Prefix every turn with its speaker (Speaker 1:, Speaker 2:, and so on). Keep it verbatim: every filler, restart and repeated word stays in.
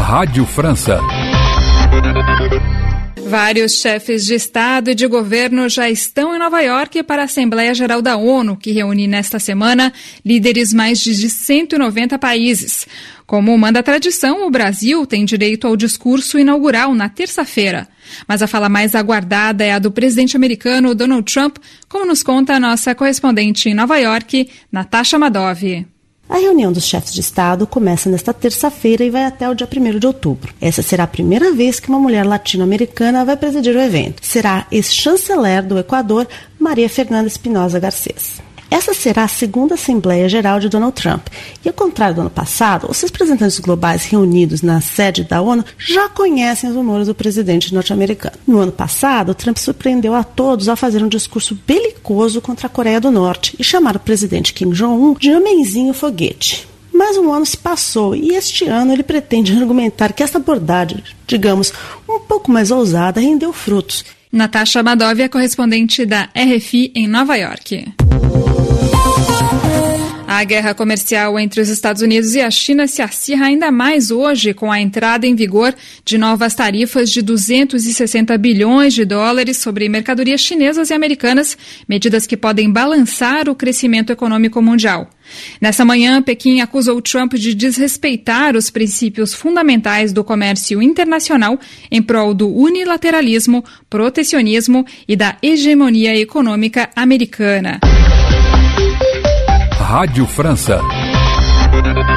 Speaker 1: Rádio França.
Speaker 2: Vários chefes de Estado e de governo já estão em Nova York para a Assembleia Geral da ONU, que reúne nesta semana líderes mais de cento e noventa países. Como manda a tradição, o Brasil tem direito ao discurso inaugural na terça-feira. Mas a fala mais aguardada é a do presidente americano Donald Trump, como nos conta a nossa correspondente em Nova York, Natasha Madov.
Speaker 3: A reunião dos chefes de Estado começa nesta terça-feira e vai até o dia primeiro de outubro. Essa será a primeira vez que uma mulher latino-americana vai presidir o evento. Será a ex-chanceler do Equador, Maria Fernanda Espinosa Garcés. Essa será a segunda Assembleia Geral de Donald Trump. E ao contrário do ano passado, os representantes globais reunidos na sede da ONU já conhecem os humores do presidente norte-americano. No ano passado, Trump surpreendeu a todos ao fazer um discurso belicoso contra a Coreia do Norte e chamar o presidente Kim Jong-un de homenzinho foguete. Mas um ano se passou e este ano ele pretende argumentar que essa abordagem, digamos, um pouco mais ousada, rendeu frutos.
Speaker 2: Natasha Madov é correspondente da R F I em Nova York. A guerra comercial entre os Estados Unidos e a China se acirra ainda mais hoje com a entrada em vigor de novas tarifas de duzentos e sessenta bilhões de dólares sobre mercadorias chinesas e americanas, medidas que podem balançar o crescimento econômico mundial. Nessa manhã, Pequim acusou Trump de desrespeitar os princípios fundamentais do comércio internacional em prol do unilateralismo, protecionismo e da hegemonia econômica americana.
Speaker 1: Rádio França.